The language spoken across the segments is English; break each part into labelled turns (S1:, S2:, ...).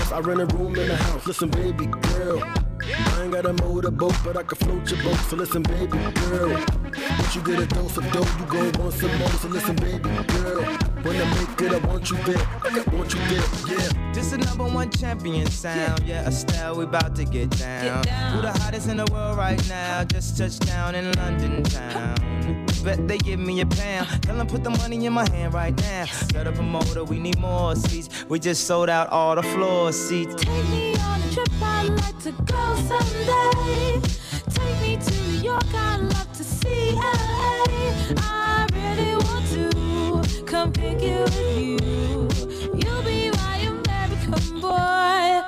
S1: house, I rent a room in the house. Listen, baby girl, I ain't got a motorboat, but I can float your boat. So listen, baby girl, once you get a dose of dope, you gon' want some more. So listen, baby girl, when I make it, I want you there. I want you there, yeah.
S2: This the #1 champion sound, yeah. Estelle, we about to get down. Who the hottest in the world right now? Just touched down in London town. Bet they give me a pound. Tell them put the money in my hand right now. Set up a motor, we need more seats. We just sold out all the floor seats.
S3: Take me on a trip, I'd like to go someday. Take me to New York, I'd love to see LA. I really want to come pick you with you. You'll be my American boy.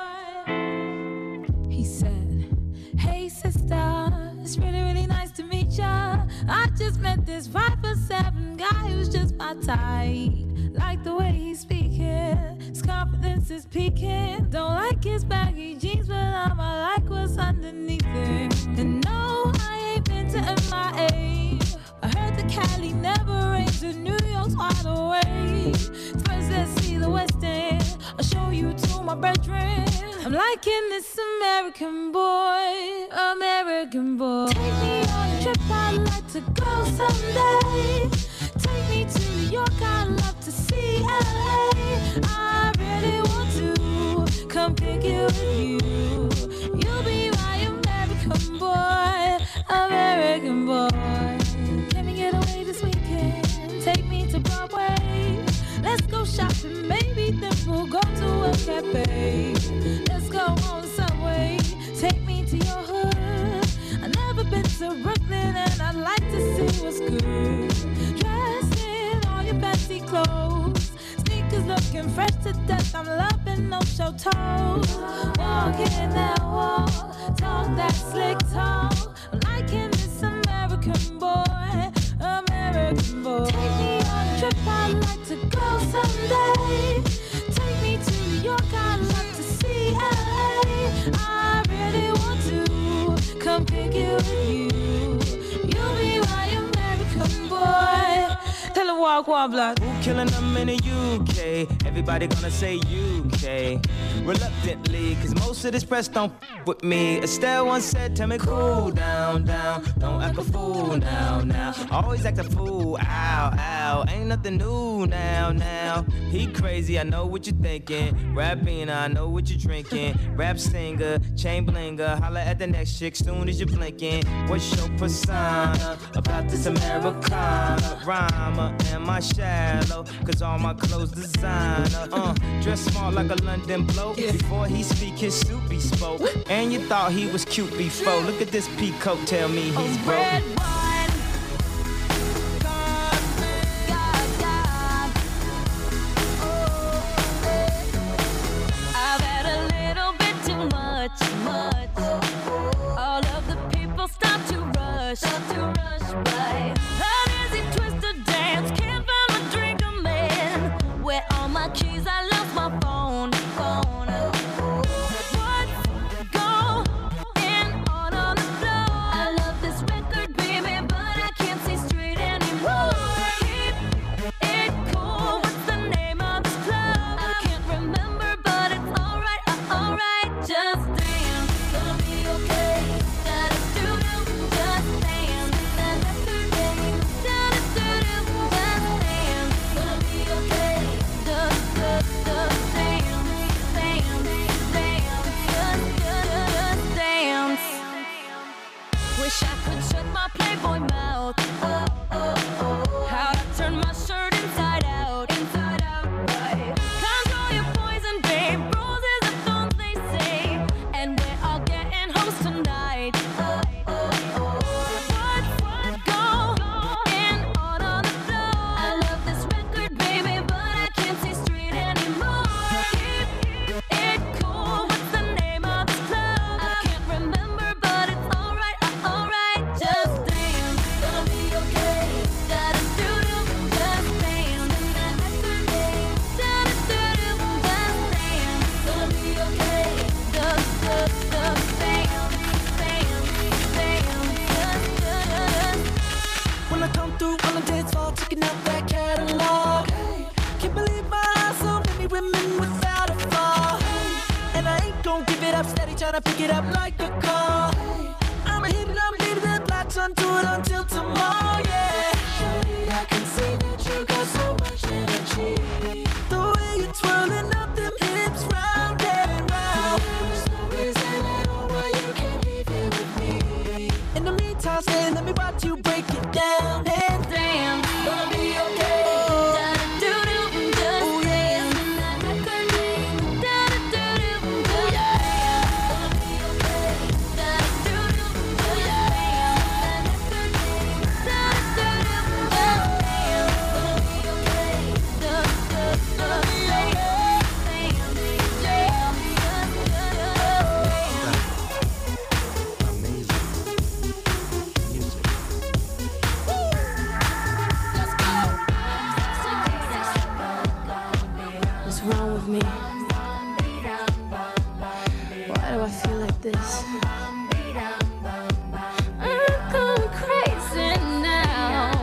S3: He said, hey sister, it's really, really nice to meet ya. I just met this 5'7" guy who's just my type. Like the way he's speaking, his confidence is peaking. Don't like his baggy jeans, but I'ma like what's underneath it. And no, I ain't been to MIA. I heard the Cali never rains and New York's wide awake. First let's see the West End, I'll show you to my bedroom. I'm liking this American boy, American boy. Take me on a trip, I'd like to go someday. Take me to New York, I'd love to see LA. I really want to come pick you with you. You'll be my American boy, American boy. Can we get away this weekend? Take me to Broadway. Let's go shopping, maybe then we'll go to a cafe. Let's go on the subway, take me to your hood. I've never been to Brooklyn and I'd like to see what's good. Dressed in all your fancy clothes, sneakers looking fresh to death. I'm loving no show toes. Walking that wall, talk that slick talk. I'm liking this American boy, American boy. Take me on a trip, I'd like to go someday. Take me to New York, I'd love to see LA. I really want to come pick you with you. You'll be my American boy. Tell him walk one block.
S2: Who killing them in the UK? Everybody gonna say UK. Reluctantly, cause most of this press don't with me. Estelle once said, tell me cool down, down. Don't act a fool now, now. Always act a fool, ow, ow. Ain't nothing new now, now. He crazy, I know what you're thinking. Rapping, I know what you're drinking. Rap singer, chain blinger. Holla at the next chick soon as you're blinking. What's your persona about this Americana? Rhymer, am I shallow? Cause all my clothes designer. Dress smart like a London bloke. Before he speak, his suit be spoke. And you thought he was cute before. Look at this peacoat, tell me he's broke.
S3: Red wine. I've had a little bit too much. All of the people stop to rush by. Uneasy twist to dance, can't find my drink, a man. Where all my keys, I lost my phone. What's going on the floor? I love this record, baby, but I can't see straight anymore. Keep it cool, what's the name of this club? I can't remember, but it's alright, alright. Just dance, gonna be okay. Da-da-doo-doo, just dance. Da-da-doo-doo, da-da-doo-doo, just dance. Gonna be okay. Da-da-da-da, dance, dance, dance, just dance. Wish I could shut my Playboy mouth. How'd I turn my shirt inside out? Right. Control your poison, babe. Roses are thorns, they say. And we're all getting hoes tonight. What's going on the floor? I love this record, baby, but I can't see straight anymore. Keep it cool, what's the name of this club? I can't remember, but it's alright, alright. Just dance, gonna be okay. Da-da-doo-doo, just dance. Da-da-doo-doo, da-da-doo-doo, just dance. Gonna be okay. Da-da-da, dance, dance, dance, just.
S4: When I come through on the dance floor, checking out that catalog. Can't believe my eyes, so many women without a flaw. And gotta pick it up like a call. I'ma hit it, I'm leaving the lights on, do it until tomorrow, yeah. Shorty, I can see that you got so much energy. The way you're twirling up them hips round and round. There's no reason at all why you can't leave here with me. In the meantime, stay, let me watch you break it down. And damn, gonna be okay.
S3: This. I'm going crazy now.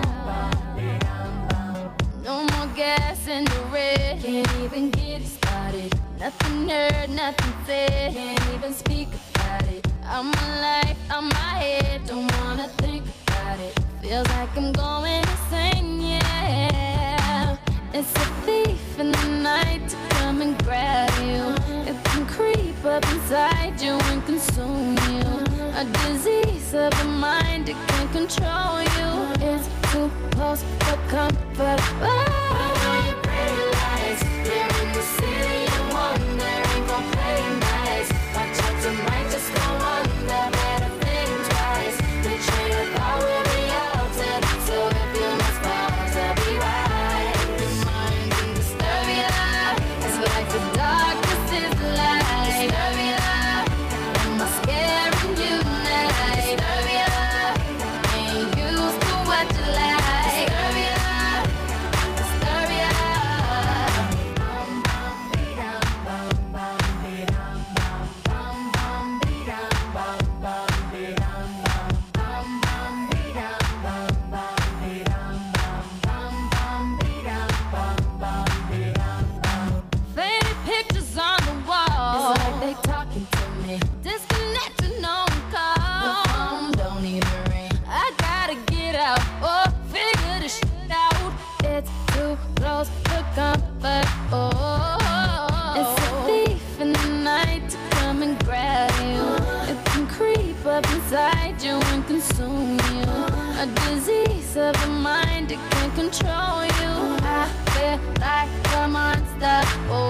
S3: No more gas in the red. Can't even get it started. Nothing heard, nothing said. Can't even speak about it. I'm alive, I'm my head. Don't wanna think about it. Feels like I'm going insane, yeah. It's a thief in the night to come and grab you. It can creep up inside you and consume you. A disease of the mind, it can control you. It's too close for comfort. Oh. Your pretty lights, they're in the city of wonder. Ain't gon' play nice. Watch out, tonight just go under. Better think twice. The train of thought will be altered. So if you must fall to be right, your mind can disturb you. It's like the darkness is the light. Disturb you. Am I scaring you now? Disturb you. Ain't used to what you like. Disturb you. Disturb you. Bum bum beat up, bum bum beat up, bum bum bum beat up, bum bum beat up, bum bum beat up, bum bum beat up, bum bum beat up, bum bum beat up. Faded pictures on the wall. It's like they talking to me. Disconnected, no call. The phone don't even ring. I gotta get out. Oh, figure this shit out. It's too close for comfort. Oh, it's a thief in the night to come and grab you. It can creep up inside you and consume you. A disease of the mind, it can control you. I feel like a monster. Oh,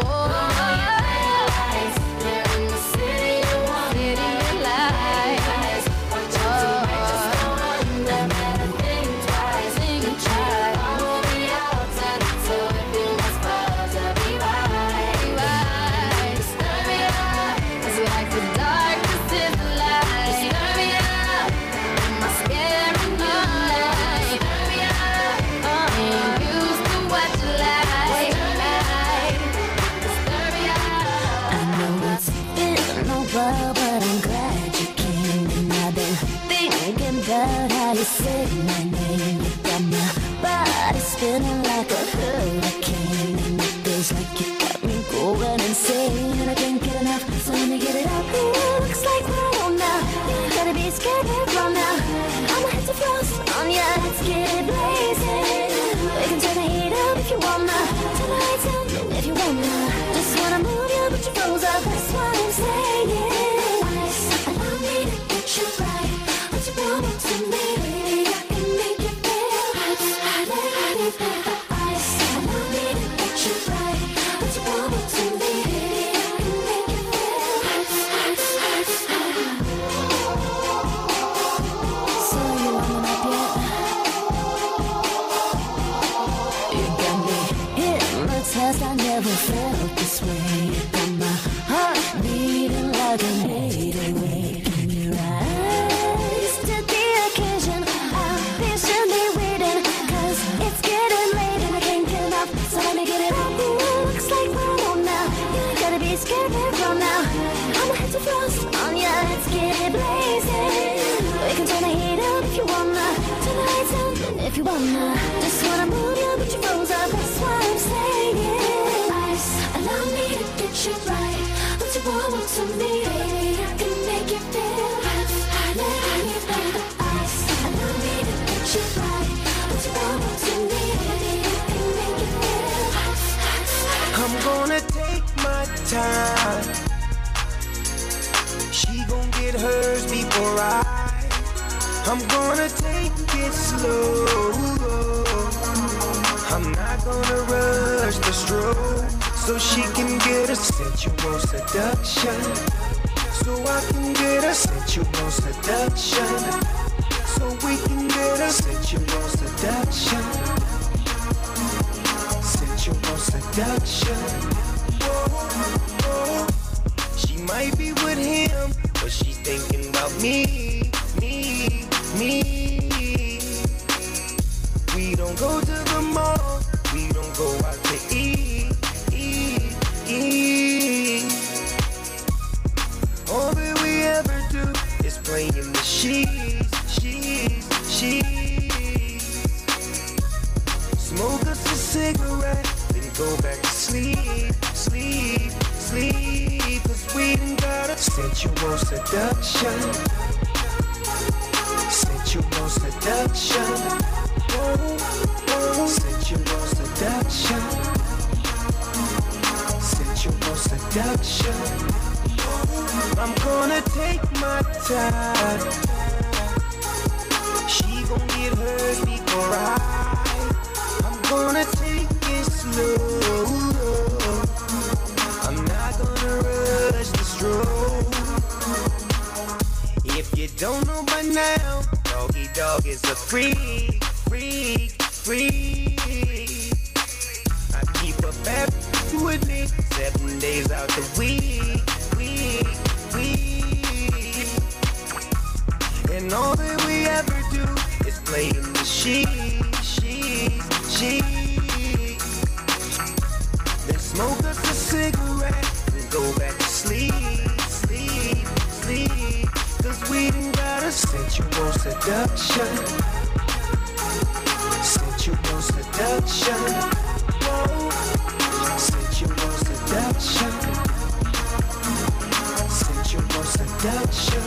S3: they're in the city of wonder. City of lights. Watch out, tonight just go under. Better think twice. Think twice. I will be outside. So if you must fall to be right. Disturb me up. It's like the darkness is the light. Disturb me up. Am I scaring you now? Disturb me up. Ain't used to what you like. Disturb me up. I know it's been a while, but I'm glad you came. And I've been thinking about how you said my name. You got my body spinning like a hurricane. And it feels like you got me going insane. And I can't get enough, so let me get it out. Looks like we're on now. You ain't gotta be scared to run now. I'ma hit the frost on ya. Let's get it blazing. We can turn the heat up if you wanna. Turn the lights on if you wanna. Just wanna move you, but you froze up. That's what I'm saying. Allow me to get you right. What you want to me, baby, I can make you feel hot. Allow me to get you right. What you want to me, baby, I can make you feel hot. So you warming up yet? You got me hypnotized. I never felt this way. You got my heart beating like an 808. In your eyes to the occasion, I'm patiently waiting. 'Cause it's getting late and I can't get enough. So let me get it out. Looks like we're on now. You ain't gotta be scared to run now. I'ma hit the frost on ya. Let's get it blazing. We can turn the heat up if you wanna. Turn the lights on if you wanna. Just wanna move you, but you froze up. That's what I'm saying. Allow me to get you right. What you want to me, baby,
S5: I'm gonna take it slow. I'm not gonna rush the stroke, so she can get a sensual seduction. So I can get a sensual seduction. So we can get a sensual seduction. Sensual seduction. Whoa. She might be with him, but she's thinking about me. We don't go to the mall, we don't go out to eat. All that we ever do is play in the sheets. Smoke us a cigarette, then go back to sleep. Cause we done got a sensual seduction. Sensual seduction. Sensual seduction. Sensual seduction. I'm gonna take my time. She gon' get hers before I'm gonna take it slow. I'm not gonna rush the stroke. If you don't know by now, Doggy Dog is a freak. I keep a bad with me 7 days out the week. And all that we ever do is play in the sheets. Then smoke us a cigarette and go back to sleep. Cause we done got a sensual seduction. Sensual seduction. Whoa. Sensual seduction. Sensual seduction.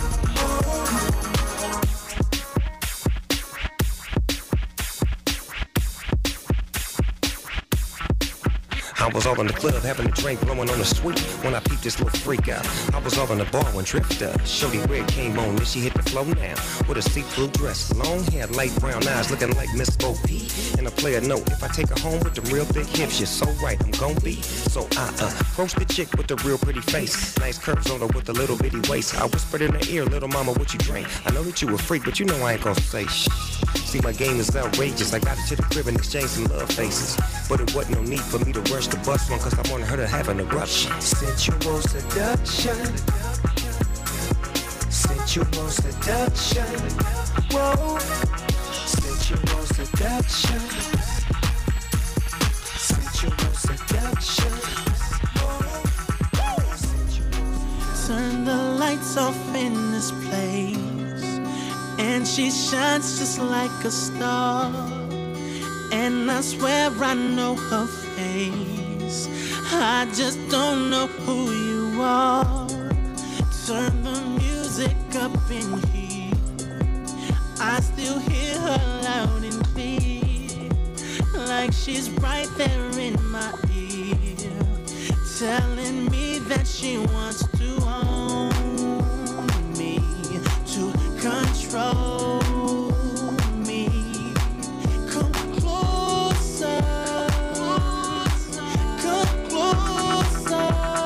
S5: I was all in the club having a drink, blowing on the sweet when I peeped this little freak out. I was all in the bar when Drift up. Shorty red came on, then she hit the floor now. With a see-through dress, long hair, light brown eyes, looking like Miss Bo P. And I play a note, if I take her home with the real big hips, you're so right, I'm gon' be. So I approached the chick with the real pretty face. Nice curves on her with a little bitty waist. I whispered in her ear, little mama, what you drink? I know that you a freak, but you know I ain't gon' say shh. See, my game is outrageous. I got her to the crib and exchanged some love faces. But it wasn't no need for me to rush the bus one, cause I wanted her to have an eruption. Sensual seduction. Sensual seduction. Whoa. Sensual seduction. Sensual seduction.
S4: Turn the lights off in this place, and she shines just like a star. And I swear I know her face, I just don't know who you are. Turn the music up in here, I still hear her loud and clear, like she's right there in my ear, telling me that she wants to own me, to control me. Come closer, come closer.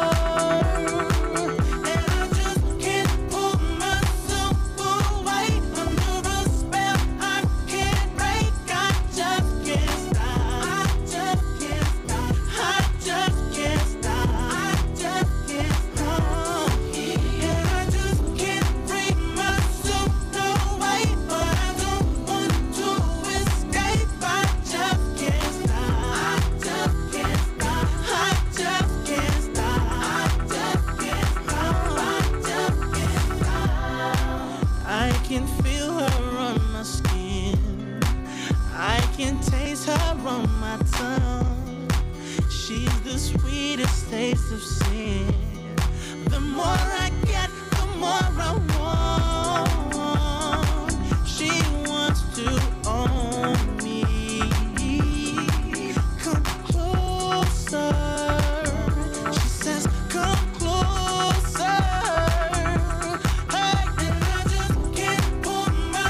S4: And I just can't pull myself away under a spell I can't break. I just can't stop. I just can't stop. I just can't stop. I just can't stop. And I just can't break myself away, but I don't want to escape. I just can't stop. I just can't stop. I just can't stop. I just can't stop. I just can't stop. I can feel her on my skin, I can taste her on my tongue. She's the sweetest taste of sin. The more I get, the more I want. She wants to own me. Come closer. She says, come closer. Hey, and I just can't pull my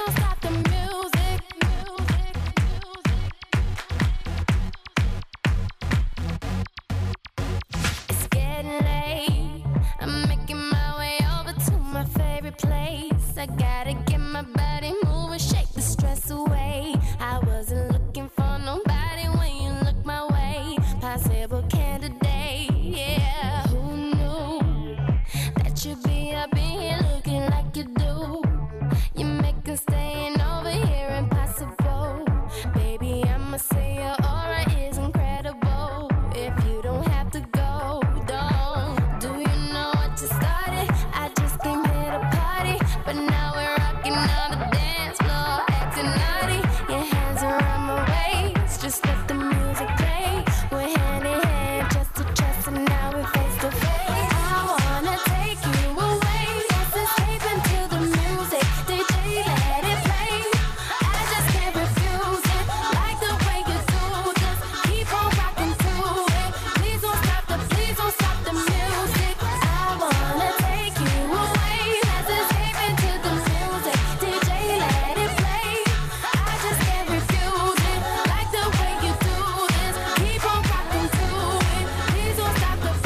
S3: don't stop the music. It's getting late. I'm making my way over to my favorite place. I gotta get my body moving, shake the stress away. I wasn't looking for nobody when you look my way. Possible candidate, yeah. Who knew that you'd be up in here looking like you do? You making staying over here impossible. Baby, I'ma say your aura is incredible. If you don't have to go, don't. Do you know what you started? I just came here to party, but now we're rocking on the dance floor, acting naughty. Your hands around my waist, just let the music play. We're hand in hand, chest to chest, and now we're face to face. I wanna take you away, let's escape into the music. DJ, let it play. I just can't refuse it. Like the way you do, just keep on rocking to it. Please don't stop the music. I wanna take you away, let's escape into the music. DJ, let it play. I just can't refuse it. Like the way you do this, keep on rocking to it. Please don't stop the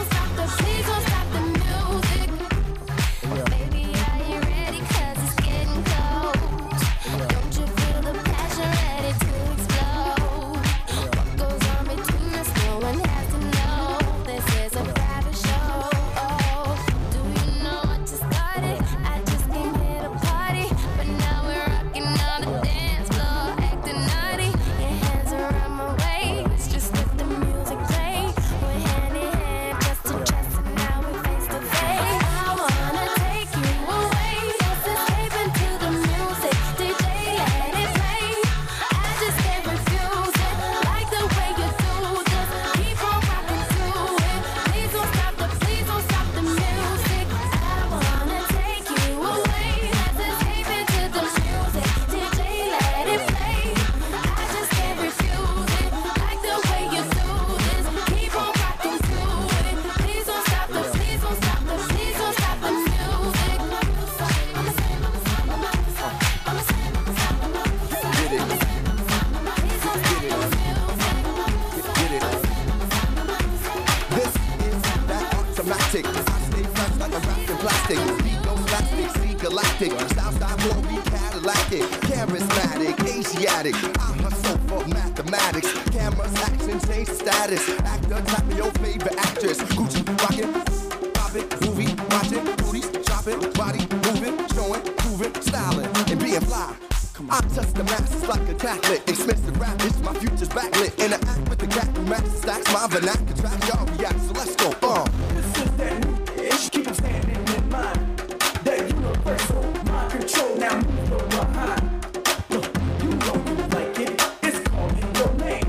S3: music. Baby, are you ready? 'Cause it's getting cold. Don't you feel the passion ready to explode? What goes on between us, no one has to know. This is a private show. Do you know what you started? I just came here to party, but now we're rocking on the dance floor, acting naughty. Your hands around my waist, just let the music play. We're hand in hand, chest to chest, and now we're face to face. I wanna take you away, let's escape into the music. DJ, let it play. I just can't refuse it. Like the way you do, just keep on rocking to it. Please don't stop the music. I wanna take you away, let's escape into the music. DJ, let it play. I just can't refuse it. Like the way you do this, keep on rocking to it. Please don't stop the music.
S6: This is that automatic. I stay fresh like a wrapped in plastic. Beat no plastic, see galactic. Southside flow, be Cadillacic. Charismatic, Asiatic. I hustle for mathematics. Cameras, action, change the status. Actor, type of your favorite actress. Gucci, rockin', poppin', movie, watchin', booties, shopping, body moving, showing, proving, styling, and being fly. I touch the masses like a Catholic. Expensive rap, it's my future's backlit. Interact with the cat who matches stacks. My vernacular track, y'all react, so let's go.
S7: This is that new ish, keep them standing in mind. That universal mind control, now move your behind. Look, you know you like it, it's calling your name.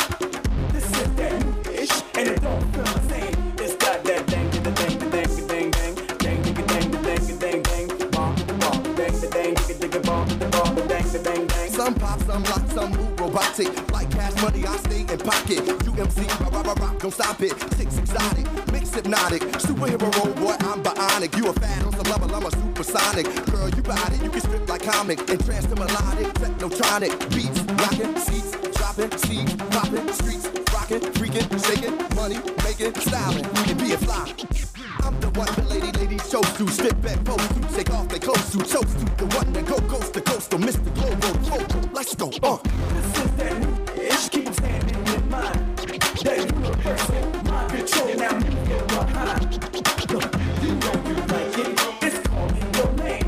S7: This is that new ish, and it don't feel the same. It's got that dang, dang, dang, dang, dang, dang, dang, dang, dang, dang, dang, dang, bomb, bomb, dang, dang, dang, bomb, bomb, dang, dang, dang.
S6: Some pop, some lock, some move robotic. Like cash money, I stay in pocket. UMC, rock, don't stop it. Six exotic, mix hypnotic. Superhero role, boy, I'm bionic. You a fan on some level, I'm a supersonic. Girl, you got it, you can strip like comic. And trance to melodic, technotronic. Beats, rockin', seats, dropping, seeds, popping, streets, rockin', freaking, shaking, money, making, styling, and being fly. I'm the one the ladies chose to. Strip back, pose to, take off their clothes to. Chose to, the one that go coast to coast to. Mr. Global, let's go,
S7: This is that new ish, keep them standing in mind. That universal mind control, now move your behind. Look, you know you like it, it's calling your name.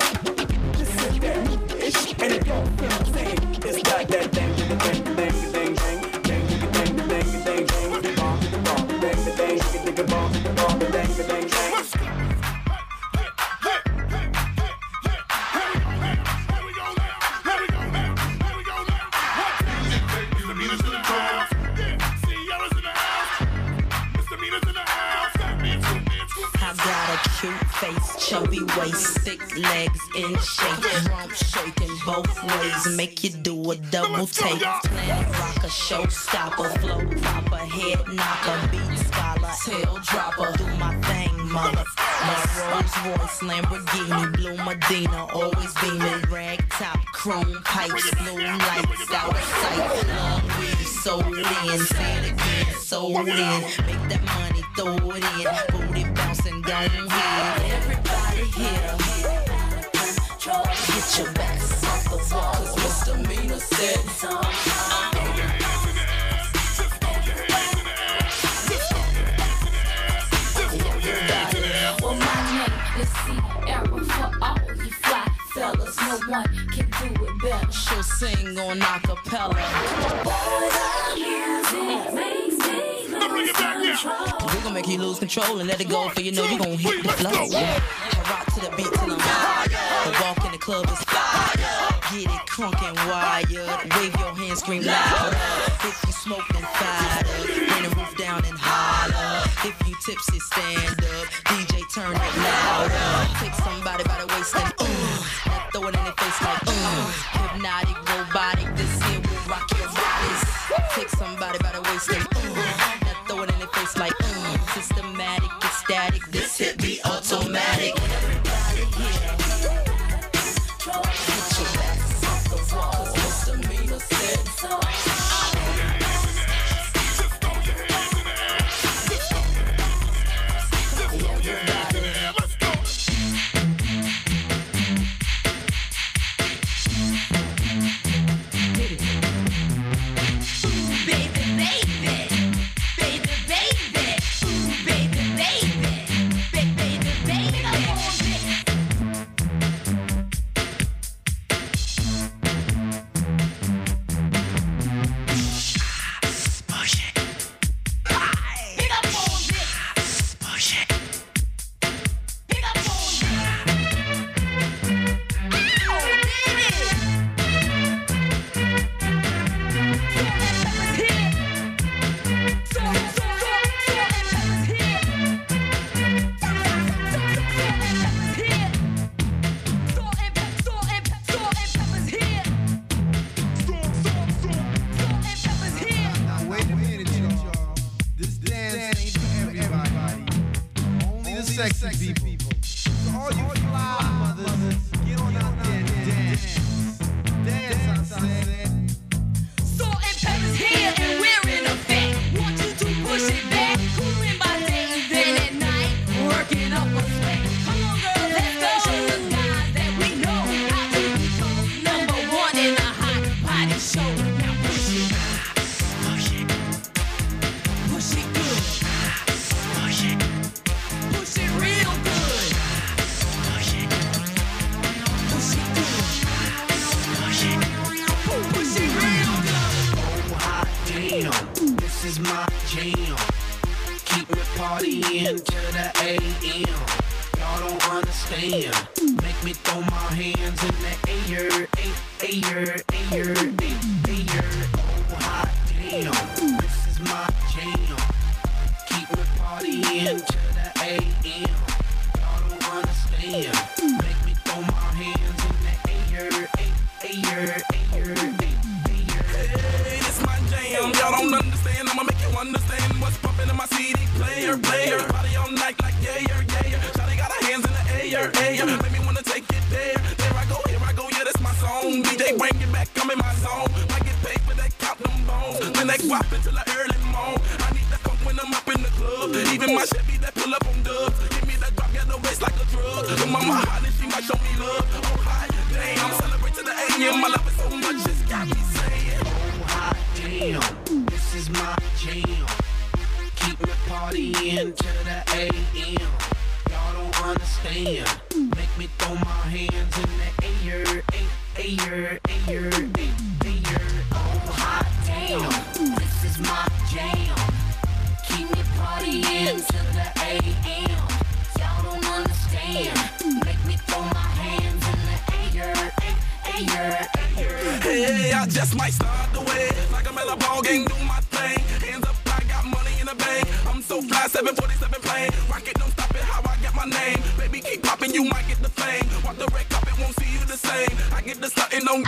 S7: This is that new ish, and it don't feel the same. It's got that dang, dang, dang, dang, dang, dang, dang, dang, dang, dang, dang, bomb, bomb, dang, dang, dang, bomb, bomb, dang, dang, dang.
S8: Chubby waist, thick legs in shape, rump shaking both ways, make you do a double take. Planet rocker, showstopper, flow proper, head knocker, beat scholar, tail dropper. Do my thing, mother. Rolls Royce, Lamborghini, Blue Medina, always beaming. Rag top, chrome pipes, blue lights out of sight. Long weed, sold in, say it again, sold in. Make that money, throw it in, booty bouncing, don't hit. Everybody here, get your backs off the wall, 'cause misdemeanor said so.
S3: No one can do it better.
S8: She'll sing on acapella. We gon' make you lose control and let it go, for you know you gon' hit the flow. Yeah. I rock to the beat till I'm high. The walk in the club is fire. Get it crunk and wired. Wave your hands, scream loud. If you smoke, then fired up. Bring the roof down and holler. If you tipsy, stand up. DJ, turn it louder. Take somebody by the waist and now throw it in their face like hypnotic, robotic. This here will rock your bodies. Take somebody by the waist and now throw it in their face like systematic, ecstatic. This hit be automatic. Everybody here, get your backs off the wall, 'cause misdemeanor said so.
S9: Sexy people. So all you fly mothers, get on out there and dance. Dance, I said.
S3: Salt and pepper's here and we're in effect. Want you to push it back. Cooling by day and then at night, working up a sweat. Come on, girl, let's go. Show the guys that we know how to become number one in the hot body show. Now push it, push it, push it good, push it. Push it real good. Push it. Push it good. Push it. Push it real good.
S10: Oh, hot damn, this is my jam. Keep me partying till the AM. Y'all don't understand. Make me throw my hands in the air, air, air, air. Oh, hot damn, this is my jam. Keep me partying till the AM. Y'all don't understand. Make me throw my hands in the air, air, air, air.
S11: Hey, this my jam. Y'all don't understand. I'ma make you understand what's pumping in my CD player. Party all night like yeah. Shawty got her hands in the air. Make me wanna take it there. There I go, here I go. Yeah, that's my song. DJ, bring it back. I'm in my zone. Might get paid for that, count them bones. Then they guap until the early morn. I need that funk when I'm up in the club. Even my Chevy that pull up on dubs. Give me that drop, get the waist like a drug. Your mama hot and she might show me love. Oh, hot damn, celebrate to the AM. My love is so much, it's got me saying.
S10: Oh, hot damn, this is my jam. Keep me partying till the AM. Y'all don't understand. Make me throw my hands in the air, air, air, air. Oh, hot damn, this is my jam. Keep me partying till the AM. Y'all don't understand. Make me throw my hands in the air, air, air.
S11: Hey, I just might start the way. Like I'm at a ball game, do my thing. Hands up, I got money in the bank. I'm so fly, 747 plane. Rock it, don't stop it, how I get my name. Baby, keep popping, you might get the fame. Walk the red carpet, won't see you the same. I get the starting, don't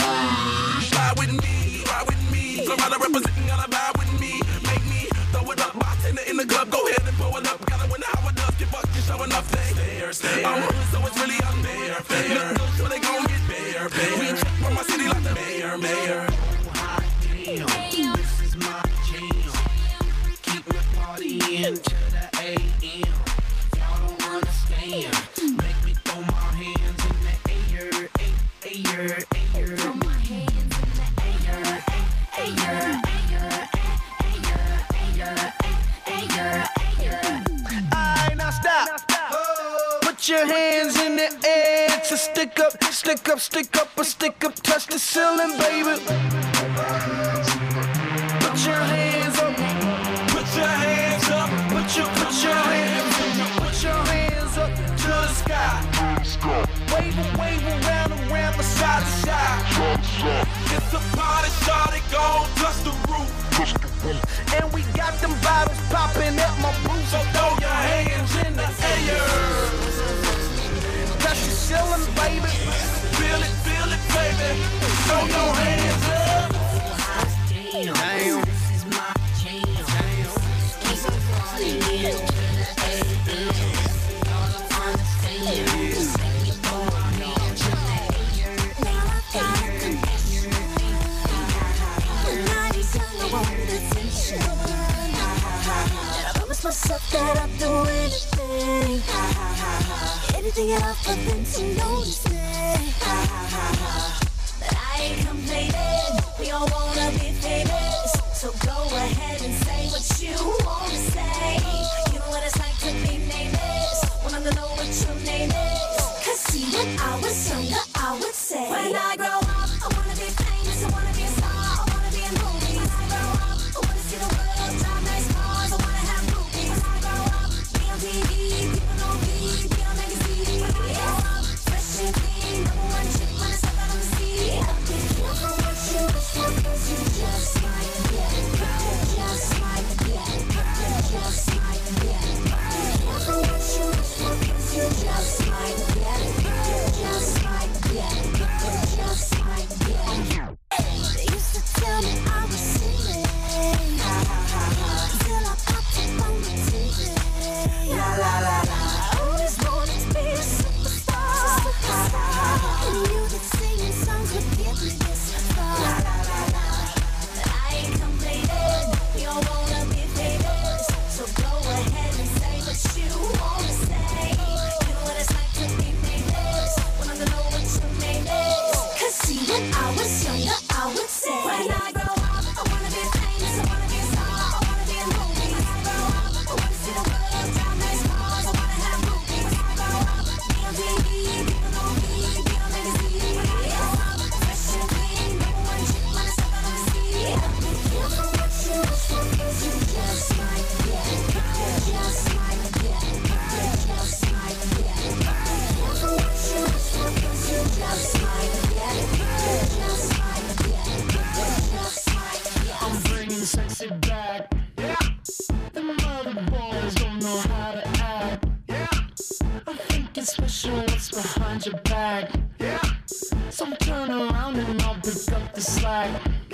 S11: ride with me, ride with me. So rather representing, gotta vibe with me. Make me throw it up, bartender in the club, go ahead and I'm hood, so it's really a mayor. Look good, so they gon' get bare. We check from my city like the mayor.
S10: Hot damn, this is my jam. Keep me partying to the AM. Y'all don't understand. Make me throw my hands in the air. Throw my hands in the air.
S7: Alright, now stop. Put your hands in the air to stick up, touch the ceiling, baby. Put your hands up, put your hands up, put your hands up to the sky. Wave around the side to side.
S11: It's a party, shawty, gon' touch the roof.
S7: And we got them bottles popping at my roof.
S11: So throw your hands in the air.
S7: Touch the ceiling, baby.
S11: Feel it, baby. Throw your hands up.
S10: Damn, this is my jam. Keep me partying to the AM. Y'all don't understand. Make me throw my hands in the air.
S3: I promise myself that I'll do anything at all for them to notice me. But I ain't complaining, we all wanna be famous. So go ahead and say what you wanna say. You know what it's like to be nameless, wanna know what your name is. 'Cause see, when I was younger, I would say, when I grow up, I wanna be famous, I wanna be a star, I wanna be in movies. When I grow up, I wanna see the world, drive nice cars, I wanna have groupies. When I grow up, be on TV, people know me, be on magazine. When I grow up, fresh and clean, number one chick when I step out on the scene. Be careful what you wish for, 'cause you just might get it. Just might get it. Just might get it. Be careful what you wish for, 'cause you just might get it. Just might get it. Just might get it. They used to tell me I was silly till I popped up on the TV. La la la la. I always wanted to be a superstar. And music singing songs would get me this far. La la la la. But I ain't complaining. We all wanna be famous. So go ahead and say what you wanna say. You know what it's like to be famous. Wanna know what your name is. 'Cause see, when I was younger, I would say, when I grow up, I wanna be famous, I wanna be a star, I wanna be in movies. When I grow up, I wanna see the world, drive nice cars, I wanna have groupies. When I grow up, be on TV, people know me, be on magazine. When I grow up, fresh and clean, number one chick when I step out on the scene. Be careful what you wish for, 'cause you just might get it. Just might get it. Just might get it. Be careful what you wish for, 'cause you just might get it. Just might get it. Just might get it.
S7: I'm bringing sexy back. The mother boys don't know how to act. I think it's special what's behind your back. So turn around and I'll pick up the slack.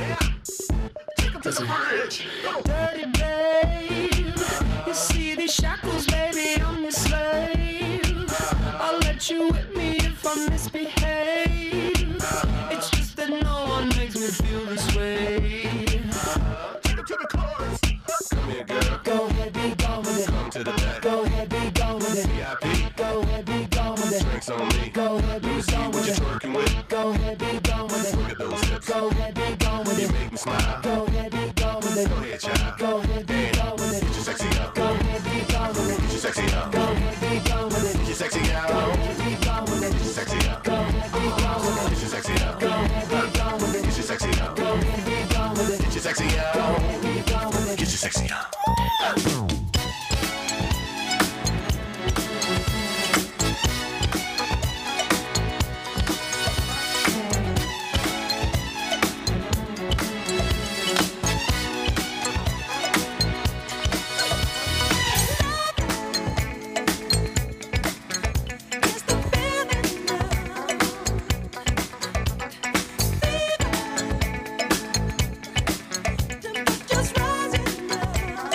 S7: Dirty babe, you see these shackles, baby, I'm your slave. I'll let you whip me if I misbehave. It's just that no one makes me feel this way.
S11: Take it to the chorus. Come here, girl.
S7: Go ahead, be gone with it.
S11: Come to the back.
S7: Go ahead, be gone with it.
S11: VIP.
S7: Go ahead, be gone with it.
S11: Drinks on me.
S7: Go ahead, be
S11: See
S7: gone
S11: what
S7: with
S11: you're
S7: it.
S11: twerking with.
S7: Go ahead, be gone with it.
S11: Look at those hips.
S7: Go ahead, be gone with
S11: You
S7: it.
S11: make me smile.
S7: Go ahead, be gone with it.
S11: Go ahead, child.
S7: Go ahead, be gone with it.
S11: Get your sexy up.
S7: Go ahead, be gone with it.
S11: Get your sexy up.
S7: Go ahead, be gone with it.
S11: Get your sexy out.
S7: Go ahead, be gone with it.
S11: Get your sexy up.
S7: Go ahead, be gone with it.
S11: Get your sexy up.
S7: Go ahead, be gone with it.
S11: Get your sexy up.
S7: Go ahead, be gone with it.
S11: Get your sexy
S7: Go
S11: out.
S7: ahead, be gone with it.
S11: Get your sexy up.
S3: Just rising now.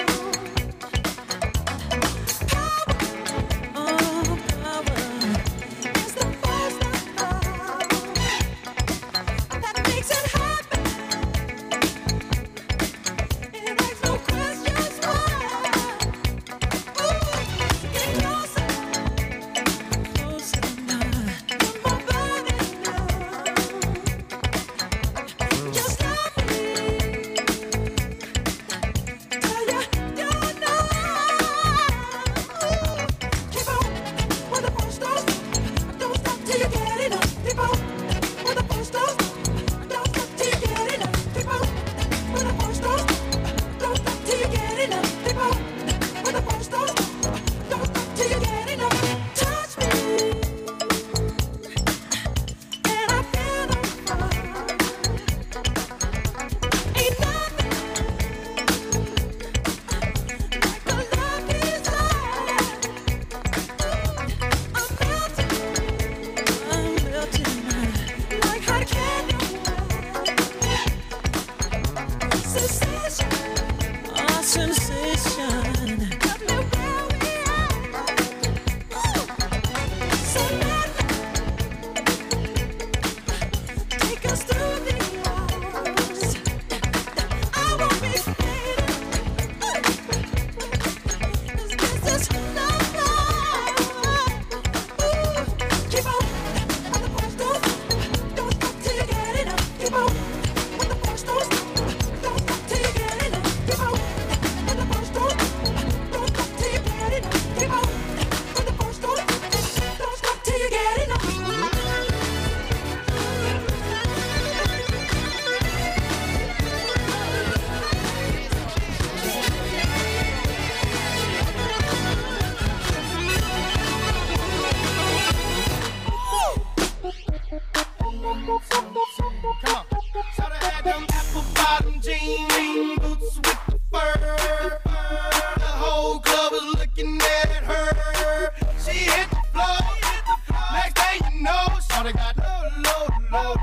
S10: them apple bottom jean boots with the fur. The whole club was looking at her. She hit the floor. Next thing you know, shawty got low.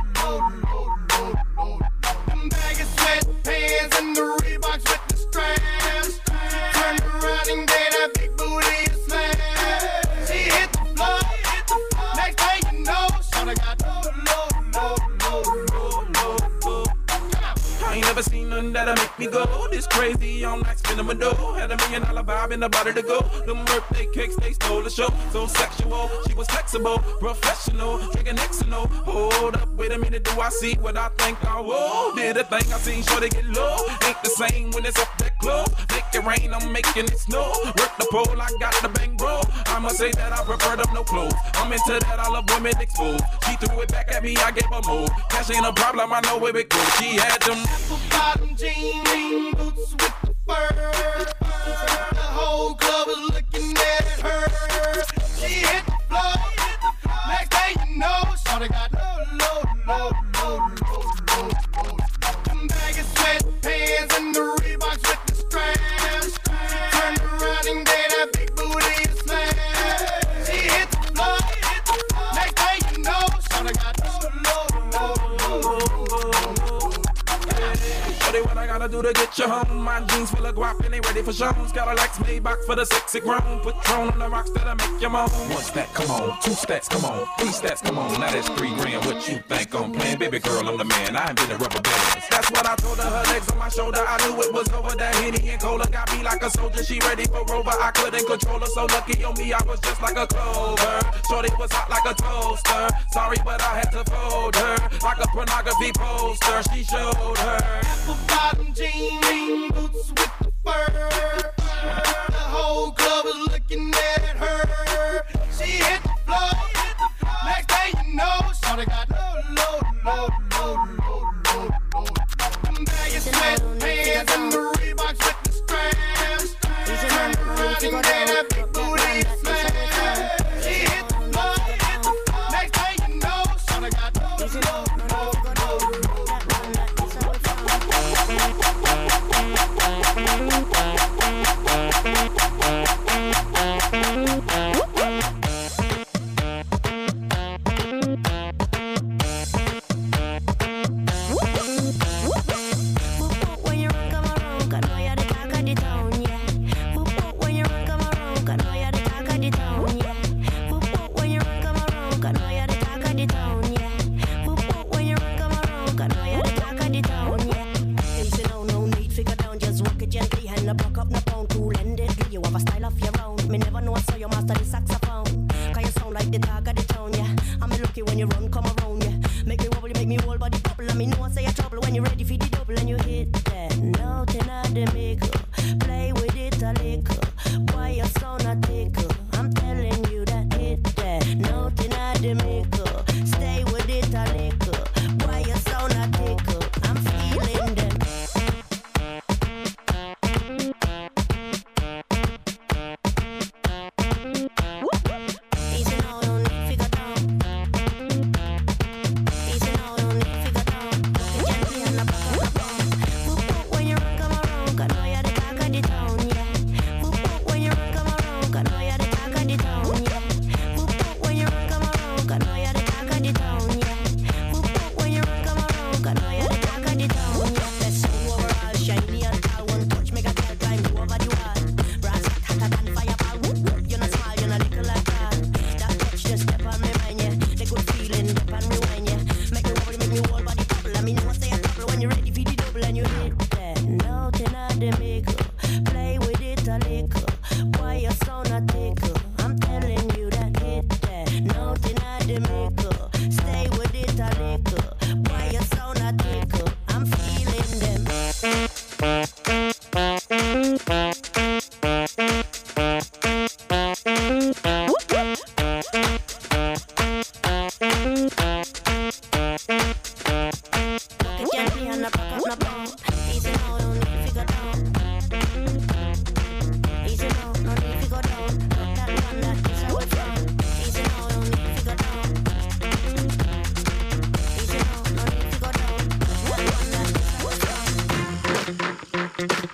S10: Them baggy sweatpants and the Reeboks with the straps. Turned around and gave that big booty a slam. She hit the floor. Next thing you know, shawty got low. I ain't never seen nothing that'll make me go this crazy. I'm like spinning my dough. Had $1 million vibe in the body to go. Them birthday cakes, they stole the show. So sexual, she was flexible, professional, drinking Xano. Hold up, wait a minute, do I see what I think I will? Did a thing I seen, sure they get low. Ain't the same when it's up that close. Make it rain, I'm making it snow. Work the pole, I got the bang bro. I must say that I prefer them no clothes. I'm into that, I love women exposed. She threw it back at me, I gave her more. Cash ain't a problem, I know where it goes. She had them apple bottom jean boots with the fur. The whole club was looking at her. She hit the floor. Next thing you know, shawty got low. Them baggy sweatpants and the Reeboks with the straps. Turned around and gave that big booty a slam. She hit the floor. Next thing you know, shawty got Shorty, what I gotta do to get you home? My jeans full of guap and they ready for shows. Got a Lex Maybach for the sexy grown. Patron on the rocks that'll make you moan. One stack, come on. Two stacks, come on. Three stacks, come on. Now that's $3 grand. What you think I'm playing? Baby girl, I'm the man. I ain't been a rubber band. That's what I told her. Her legs on my shoulder. I knew it was over. That Henny and Cola got me like a soldier. She ready for Rover. I couldn't control her. So lucky on me, I was just like a clover. Shorty was hot like a toaster. Sorry, but I had to fold her like a pornography poster. She showed her apple bottom jean boots with the fur. The whole club was looking at her. She hit the floor. Next thing you know, shawty got low. Them baggy sweatpants and the Reeboks with the straps. Turned around and gave that big booty a slam. She hit the floor. Next thing you know, shawty got low.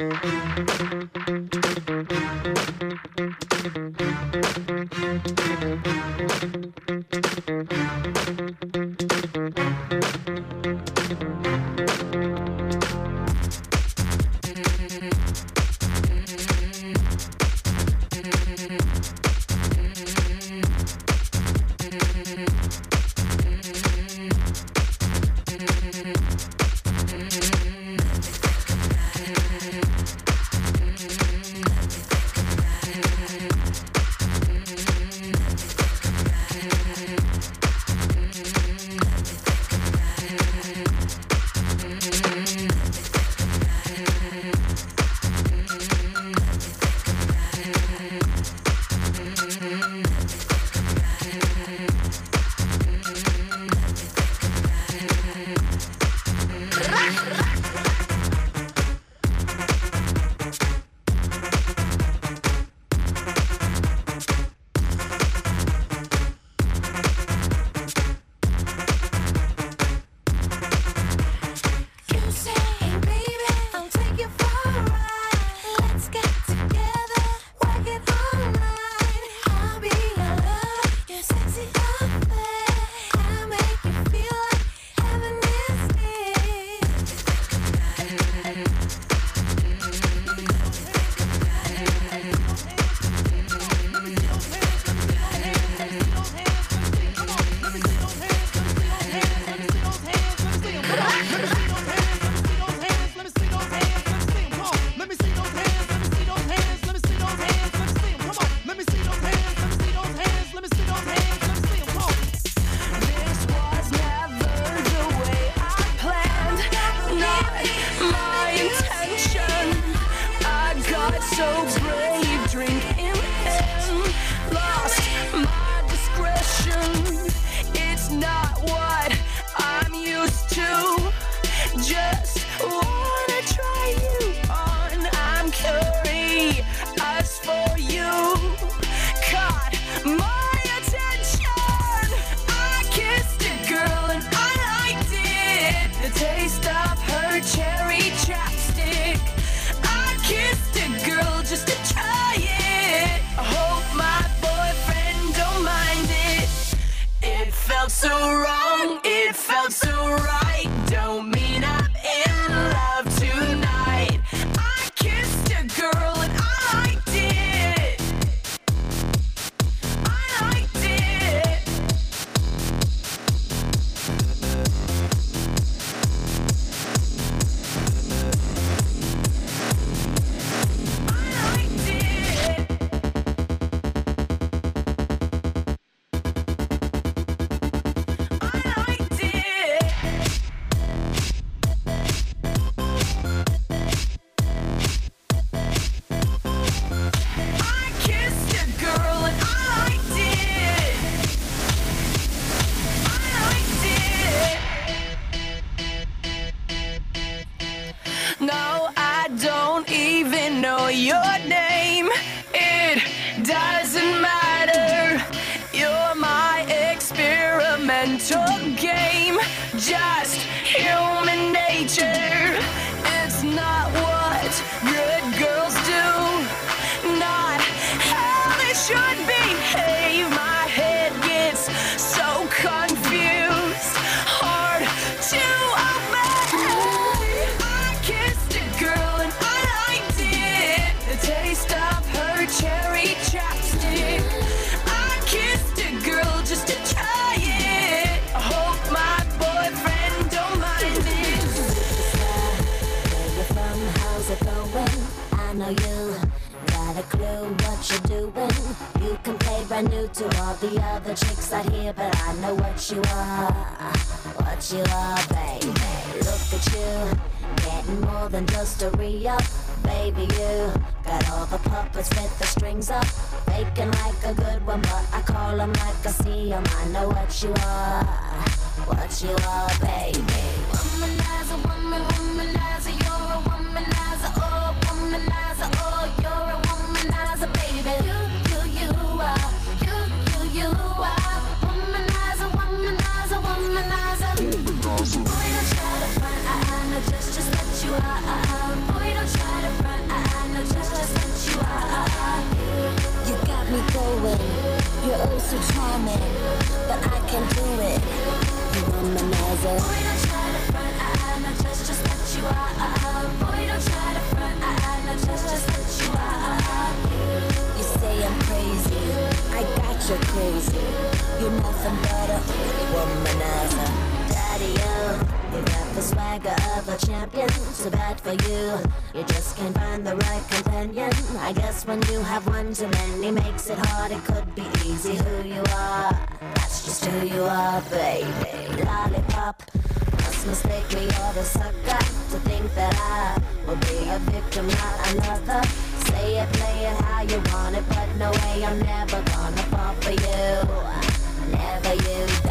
S3: Boy, don't try to front,
S12: swagger of a champion. Too bad for you, you just can't find the right companion. I guess when you have one too many makes it hard. It could be easy who you are, that's just who you are, baby. Lollipop, must mistake me or the sucker to think that I will be a victim, not another. Say it, play it how you want it, but no way I'm never gonna fall for you. Never you.